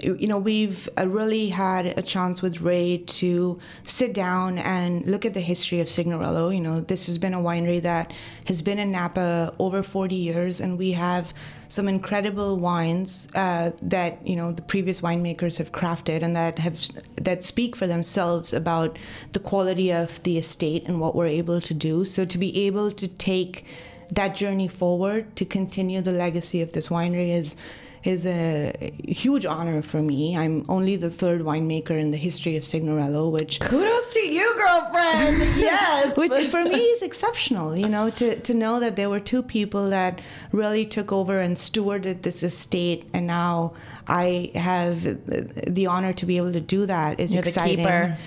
really had a chance with Ray to sit down and look at the history of Signorello. This has been a winery that has been in Napa over 40 years, and we have some incredible wines that the previous winemakers have crafted and that speak for themselves about the quality of the estate and what we're able to do. So to be able to take that journey forward, to continue the legacy of this winery is a huge honor for me. I'm only the third winemaker in the history of Signorello, which... Kudos to you, girlfriend! Yes! Which for me is exceptional, to know that there were two people that really took over and stewarded this estate, and now I have the honor to be able to do that is exciting. You're the keeper.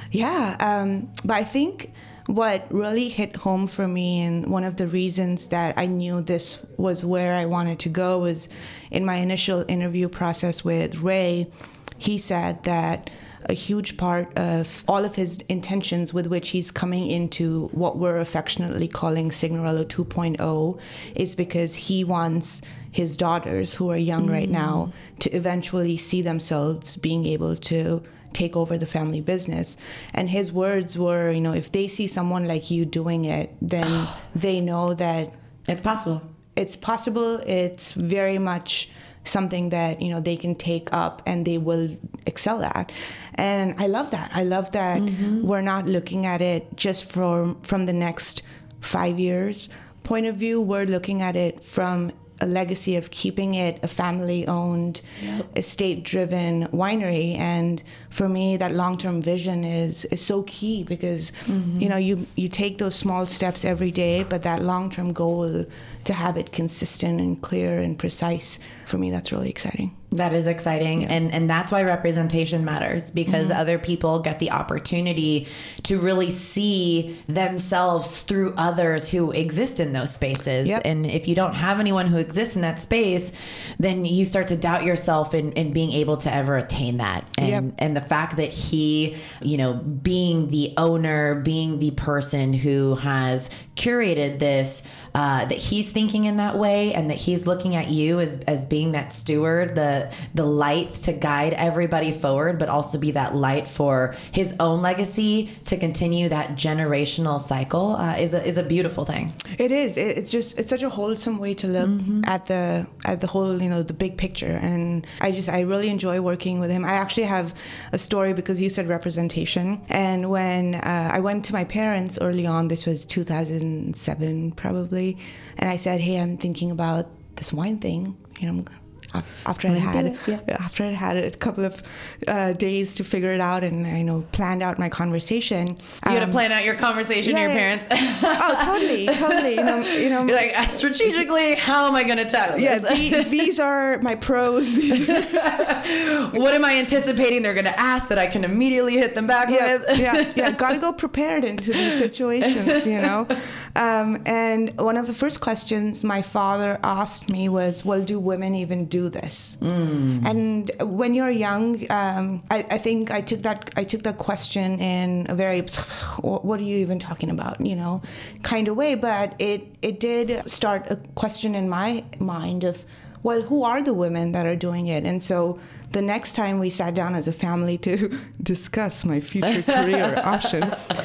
Yeah, but I think what really hit home for me, and one of the reasons that I knew this was where I wanted to go, was in my initial interview process with Ray. He said that a huge part of all of his intentions with which he's coming into what we're affectionately calling Signorello 2.0 is because he wants his daughters, who are young right now, to eventually see themselves being able to take over the family business. And his words were, if they see someone like you doing it, then they know that it's possible. It's possible. It's very much something that, they can take up and they will excel at. And I love that. I love that we're not looking at it just from the next 5 years point of view. We're looking at it from a legacy of keeping it a family-owned, estate-driven winery. And for me, that long-term vision is so key because, you take those small steps every day, but that long-term goal to have it consistent and clear and precise, for me, that's really exciting. That is exciting. Yeah. And that's why representation matters, because other people get the opportunity to really see themselves through others who exist in those spaces. Yep. And if you don't have anyone who exists in that space, then you start to doubt yourself in being able to ever attain that. And the fact that he, being the owner, being the person who has curated this, that he's thinking in that way, and that he's looking at you as being that steward, the lights to guide everybody forward, but also be that light for his own legacy to continue that generational cycle is a beautiful thing. It is. It's such a wholesome way to look at the whole, the big picture. And I really enjoy working with him. I actually have a story because you said representation. And when I went to my parents early on, this was 2007 probably, and I said, hey, I'm thinking about this wine thing, after I'd had a couple of days to figure it out, and planned out my conversation. You had to plan out your conversation with your parents. Oh, totally. You're like, strategically, how am I going to tackle this? Yeah, these are my pros. What am I anticipating they're going to ask that I can immediately hit them back with? Yeah. Got to go prepared into these situations, And one of the first questions my father asked me was, well, do women even do do this. And when you're young, I think I took that question in a very, what are you even talking about, kind of way. But it did start a question in my mind of, well, who are the women that are doing it? And so the next time we sat down as a family to discuss my future career option,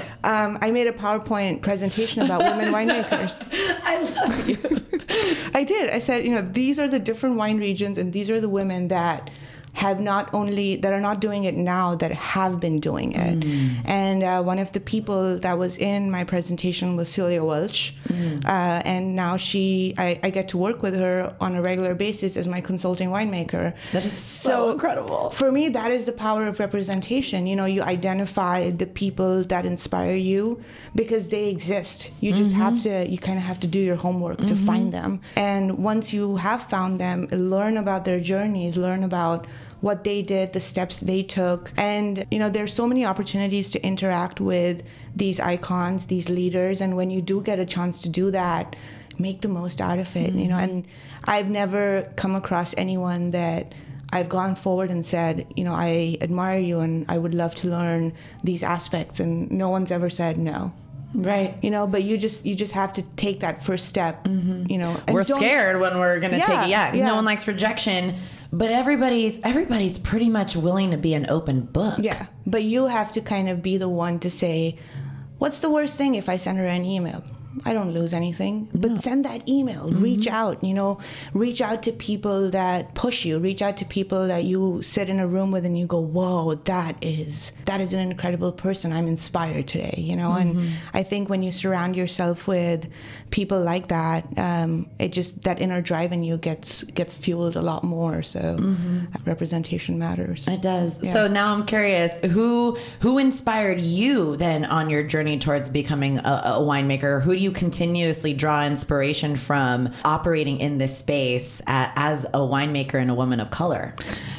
I made a PowerPoint presentation about women winemakers. I love you. I did. I said, these are the different wine regions, and these are the women that are not doing it now, that have been doing it. And one of the people that was in my presentation was Celia Welch. And now I get to work with her on a regular basis as my consulting winemaker. That is so incredible. For me, that is the power of representation. You identify the people that inspire you because they exist. You just you kind of have to do your homework to find them. And once you have found them, learn about their journeys, learn about what they did, the steps they took. And, there's so many opportunities to interact with these icons, these leaders. And when you do get a chance to do that, make the most out of it, And I've never come across anyone that I've gone forward and said, I admire you and I would love to learn these aspects. And no one's ever said no. Right. But you just have to take that first step, And we're scared when we're going to take it. Yeah. Because no one likes rejection. But everybody's pretty much willing to be an open book. Yeah. But you have to kind of be the one to say, what's the worst thing if I send her an email? I don't lose anything. But send that email. Reach out, reach out to people that push you. Reach out to people that you sit in a room with and you go, whoa, that is an incredible person. I'm inspired today, And I think when you surround yourself with people like that, it just, that inner drive in you gets fueled a lot more. So representation matters. It does. Yeah. So now I'm curious, who inspired you then on your journey towards becoming a winemaker? Who do you continuously draw inspiration from operating in this space as a winemaker and a woman of color?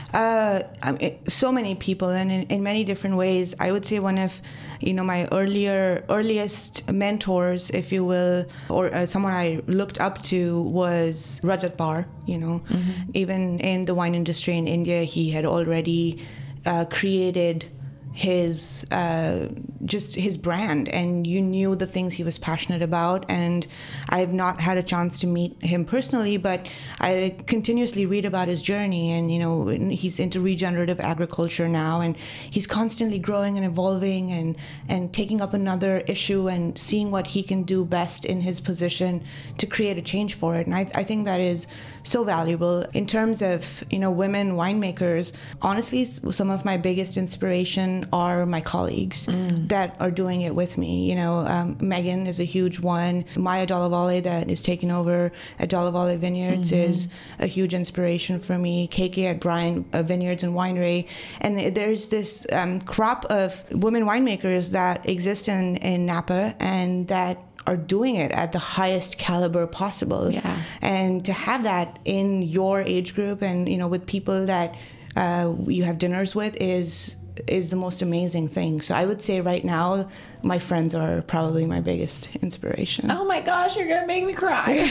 So many people, and in many different ways. I would say one of my earliest mentors, if you will, or someone I looked up to, was Rajat Bar. Even in the wine industry in India, he had already created his brand, and you knew the things he was passionate about. And I've not had a chance to meet him personally, but I continuously read about his journey, and he's into regenerative agriculture now, and he's constantly growing and evolving and taking up another issue and seeing what he can do best in his position to create a change for it. And I think that is so valuable. In terms of women winemakers, honestly, some of my biggest inspiration are my colleagues that are doing it with me. Megan is a huge one. Maya Dollavale, that is taking over at Dollavale Vineyards, is a huge inspiration for me. KK at Bryan Vineyards and Winery. And there's this crop of women winemakers that exist in Napa, and that are doing it at the highest caliber possible. Yeah. And to have that in your age group and, with people that you have dinners with is the most amazing thing. So I would say right now, my friends are probably my biggest inspiration. Oh my gosh, you're gonna make me cry.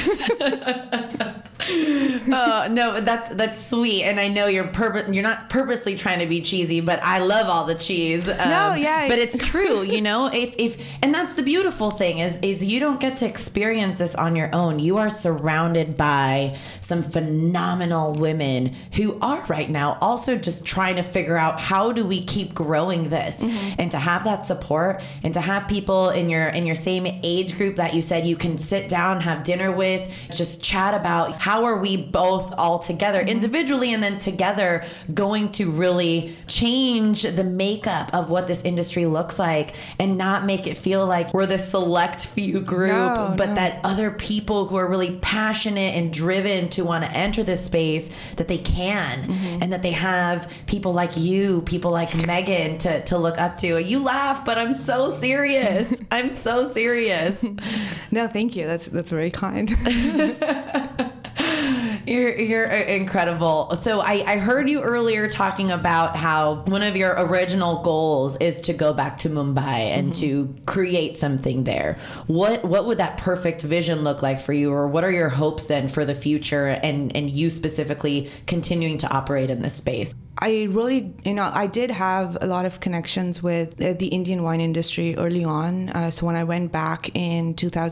No, that's sweet, and I know you're not purposely trying to be cheesy, but I love all the cheese. But it's true, if and that's the beautiful thing is you don't get to experience this on your own. You are surrounded by some phenomenal women who are right now also just trying to figure out, how do we keep growing this, and to have that support, and to have people in your same age group that you said you can sit down, have dinner with, just chat about how are we both all together individually and then together going to really change the makeup of what this industry looks like, and not make it feel like we're this select few group, but that other people who are really passionate and driven to want to enter this space, that they can, and that they have people like you, people like Megan to look up to. You laugh, but I'm so serious. I'm so serious. No, thank you. That's very kind. You're incredible. So I heard you earlier talking about how one of your original goals is to go back to Mumbai and to create something there. What would that perfect vision look like for you, or what are your hopes then for the future and you specifically continuing to operate in this space? I really, I did have a lot of connections with the Indian wine industry early on. So when I went back in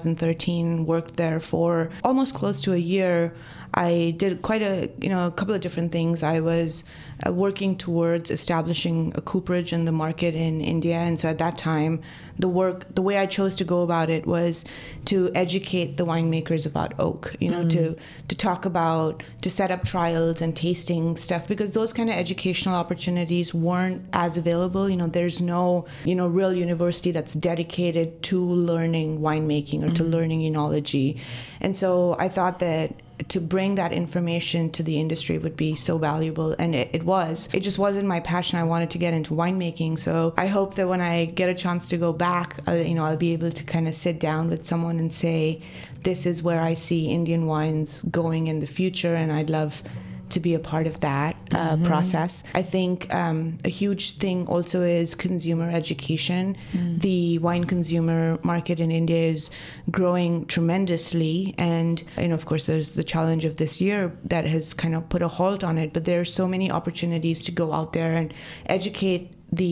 2013, worked there for almost close to a year, I did quite a couple of different things. I was working towards establishing a cooperage in the market in India. And so at that time, the way I chose to go about it was to educate the winemakers about oak, to talk about, to set up trials and tasting stuff, because those kind of educational opportunities weren't as available. There's no, real university that's dedicated to learning winemaking or to learning enology. And so I thought that to bring that information to the industry would be so valuable, and it was. It just wasn't my passion. I wanted to get into winemaking, so I hope that when I get a chance to go back, I'll be able to kind of sit down with someone and say, this is where I see Indian wines going in the future, and I'd love to be a part of that process. I think a huge thing also is consumer education. The wine consumer market in India is growing tremendously, and of course there's the challenge of this year that has kind of put a halt on it, but there are so many opportunities to go out there and educate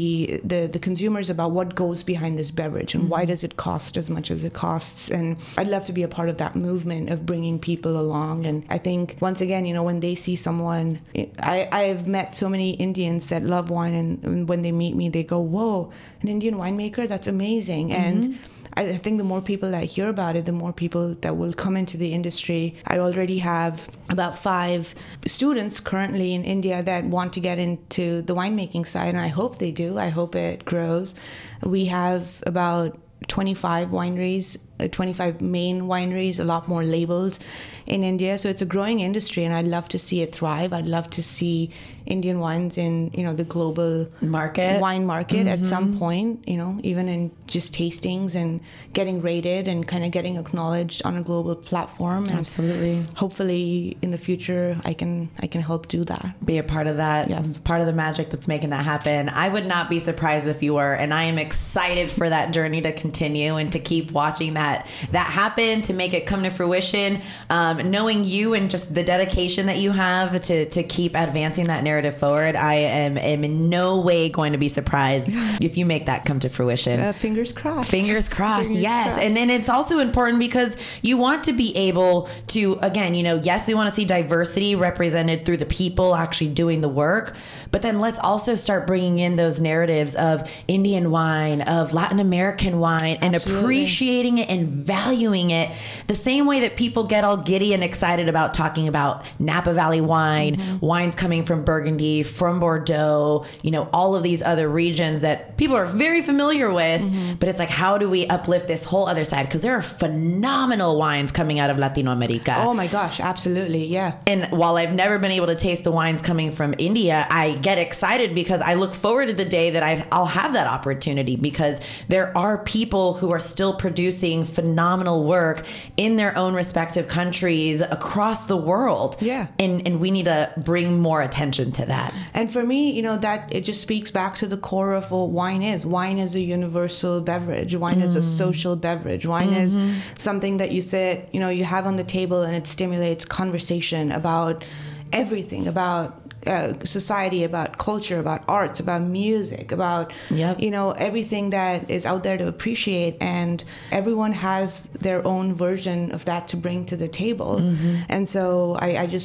the consumers about what goes behind this beverage and why does it cost as much as it costs. And I'd love to be a part of that movement of bringing people along. And I think once again, when they see someone, I've met so many Indians that love wine, and when they meet me, they go, whoa, an Indian winemaker, that's amazing. And I think the more people that hear about it, the more people that will come into the industry. I already have about 5 students currently in India that want to get into the winemaking side, and I hope they do. I hope it grows. We have about 25 wineries, 25 main wineries, a lot more labels in India. So it's a growing industry, and I'd love to see it thrive. I'd love to see Indian wines in, the global wine market at some point, even in just tastings and getting rated and kind of getting acknowledged on a global platform. And absolutely. Hopefully in the future I can help do that. Be a part of that. Yes. Part of the magic that's making that happen. I would not be surprised if you were, and I am excited for that journey to continue and to keep watching that happen, to make it come to fruition. Knowing you and just the dedication that you have to keep advancing that narrative forward, I am in no way going to be surprised if you make that come to fruition. Fingers crossed. Fingers crossed. Fingers yes. crossed. And then it's also important because you want to be able to, again, yes, we want to see diversity represented through the people actually doing the work, but then let's also start bringing in those narratives of Indian wine, of Latin American wine, and appreciating it and valuing it the same way that people get all giddy and excited about talking about Napa Valley wine, wines coming from Burgundy, from Bordeaux, all of these other regions that people are very familiar with, but it's like, how do we uplift this whole other side? Because there are phenomenal wines coming out of Latino America. Oh my gosh, absolutely, yeah. And while I've never been able to taste the wines coming from India, I get excited because I look forward to the day that I'll have that opportunity, because there are people who are still producing phenomenal work in their own respective countries across the world. Yeah. And we need to bring more attention to that. And for me, that it just speaks back to the core of what wine is. Wine is a universal beverage. Wine is a social beverage. Wine is something that you have on the table, and it stimulates conversation about everything, about society, about culture, about arts, about music, about everything that is out there to appreciate, and everyone has their own version of that to bring to the table. And so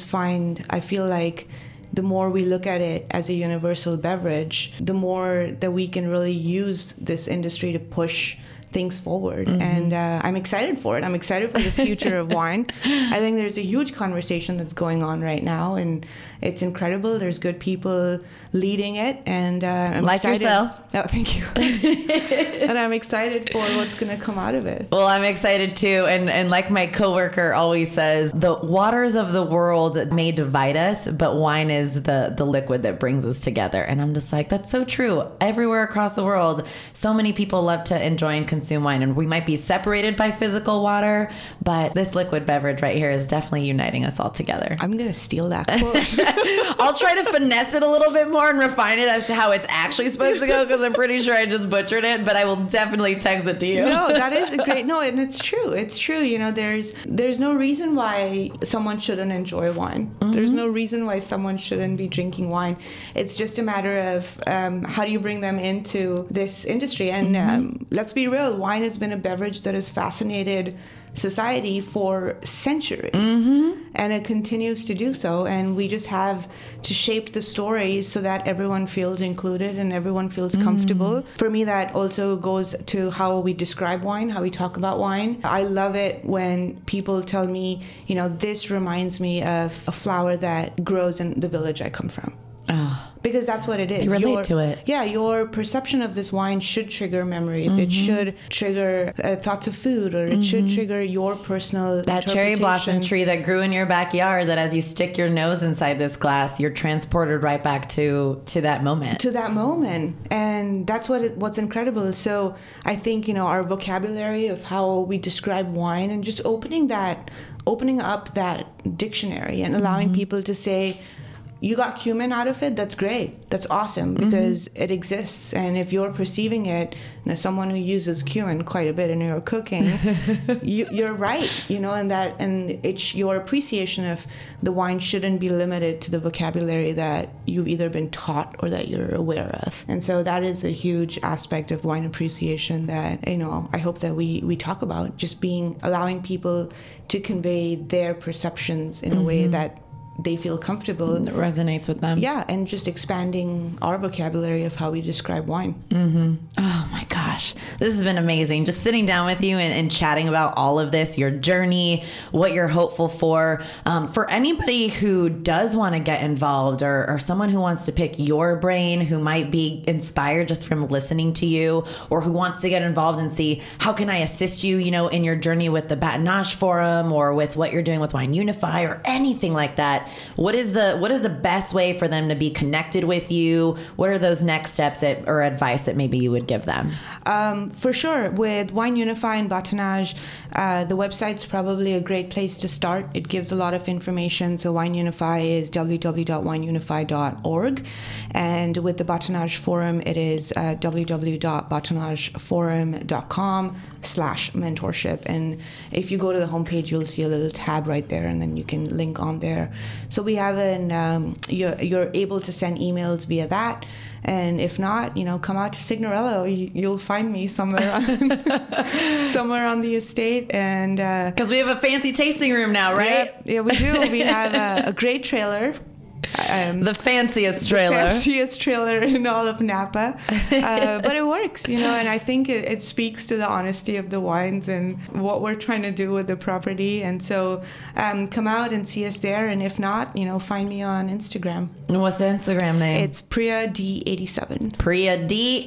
I feel like the more we look at it as a universal beverage, the more that we can really use this industry to push things forward. And I'm excited for it. I'm excited for the future of wine. I think there's a huge conversation that's going on right now, and it's incredible. There's good people leading it, and I'm like excited. yourself. Oh, thank you. And I'm excited for what's going to come out of it. Well, I'm excited too. And like my coworker always says, the waters of the world may divide us, but wine is the liquid that brings us together. And I'm just like, that's so true. Everywhere across the world, so many people love to enjoy and consume wine, and we might be separated by physical water, but this liquid beverage right here is definitely uniting us all together. I'm going to steal that quote. I'll try to finesse it a little bit more and refine it as to how it's actually supposed to go, because I'm pretty sure I just butchered it, but I will definitely text it to you. No, that is great. No, and it's true. It's true. You know, there's no reason why someone shouldn't enjoy wine. Mm-hmm. There's no reason why someone shouldn't be drinking wine. It's just a matter of how do you bring them into this industry. And let's be real, wine has been a beverage that has fascinated society for centuries, and it continues to do so, and we just have to shape the stories so that everyone feels included and everyone feels comfortable. For me, that also goes to how we describe wine, how we talk about wine. I love it when people tell me, you know, this reminds me of a flower that grows in the village I come from. Oh. Because that's what it is. You relate to it. Yeah, your perception of this wine should trigger memories. It should trigger thoughts of food, or it should trigger your personal that cherry blossom tree that grew in your backyard, that as you stick your nose inside this glass, you're transported right back to that moment. To that moment. And that's what's incredible. So I think, you know, our vocabulary of how we describe wine, and just opening up that dictionary and allowing people to say, you got cumin out of it, that's great. That's awesome, because it exists. And if you're perceiving it, and as someone who uses cumin quite a bit in your cooking, you're right, you know, and it's your appreciation of the wine shouldn't be limited to the vocabulary that you've either been taught or that you're aware of. And so that is a huge aspect of wine appreciation that, you know, I hope that we talk about, just allowing people to convey their perceptions in a way that they feel comfortable. It resonates with them. Yeah, and just expanding our vocabulary of how we describe wine. Oh my gosh, this has been amazing. Just sitting down with you and chatting about all of this, your journey, what you're hopeful for. For anybody who does want to get involved, or someone who wants to pick your brain, who might be inspired just from listening to you, or who wants to get involved and see how can I assist you, you know, in your journey with the Baton-Rouge Forum, or with what you're doing with Wine Unify, or anything like that. What is the best way for them to be connected with you? What are those next steps or advice that maybe you would give them? For sure. With Wine Unify and Baton-Rouge, the website's probably a great place to start. It gives a lot of information. So Wine Unify is www.wineunify.org. And with the Baton-Rouge Forum, it is www.batonrougeforum.com/mentorship. And if you go to the homepage, you'll see a little tab right there, and then you can link on there. So we have you're able to send emails via that. And if not, you know, come out to Signorello. You'll find me somewhere on the estate. And because we have a fancy tasting room now, right? Yeah, we do. We have a great trailer. The fanciest trailer. The fanciest trailer in all of Napa. But it works, you know, and I think it speaks to the honesty of the wines and what we're trying to do with the property. And so come out and see us there. And if not, you know, find me on Instagram. What's the Instagram name? It's Priya D87. Priya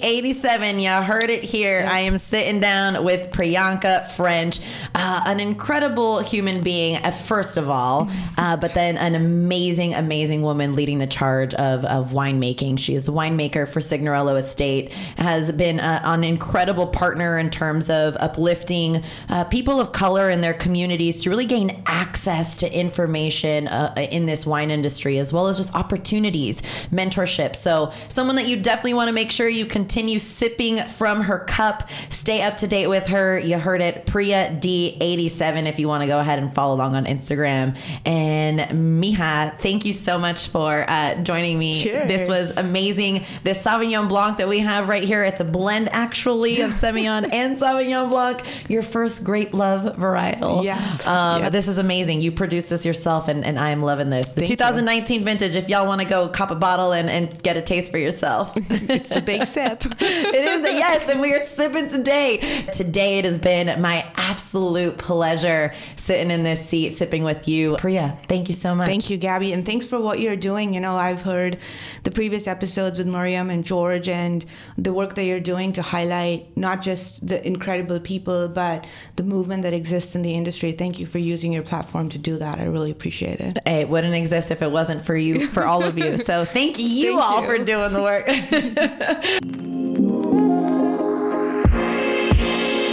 D87. You heard it here. Yeah. I am sitting down with Priyanka French, an incredible human being, first of all, but then an amazing, amazing woman leading the charge of winemaking. She is the winemaker for Signorello Estate, has been an incredible partner in terms of uplifting people of color in their communities to really gain access to information in this wine industry, as well as just opportunities, mentorship. So someone that you definitely want to make sure you continue sipping from her cup. Stay up to date with her. You heard it, Priya D87, if you want to go ahead and follow along on Instagram. And Mija, thank you so much for joining me. Cheers. This was amazing. This Sauvignon Blanc that we have right here, it's a blend actually of Semillon and Sauvignon Blanc, your first grape love varietal. Yes. Yep. This is amazing. You produced this yourself, and I am loving this. The 2019 vintage, if y'all want to go cop a bottle and get a taste for yourself. It's the big sip. It is, yes, and we are sipping today. Today it has been my absolute pleasure sitting in this seat, sipping with you. Priya, thank you so much. Thank you, Gabby, and thanks for what you're doing. You know, I've heard the previous episodes with Miriam and George, and the work that you're doing to highlight not just the incredible people, but the movement that exists in the industry. Thank you for using your platform to do that. I really appreciate it. It wouldn't exist if it wasn't for you, for all of you. So thank you all for doing the work.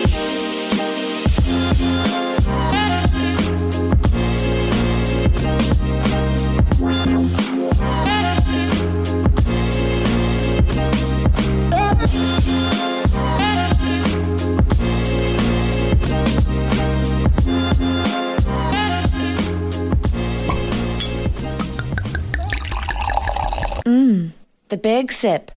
The Big Sip.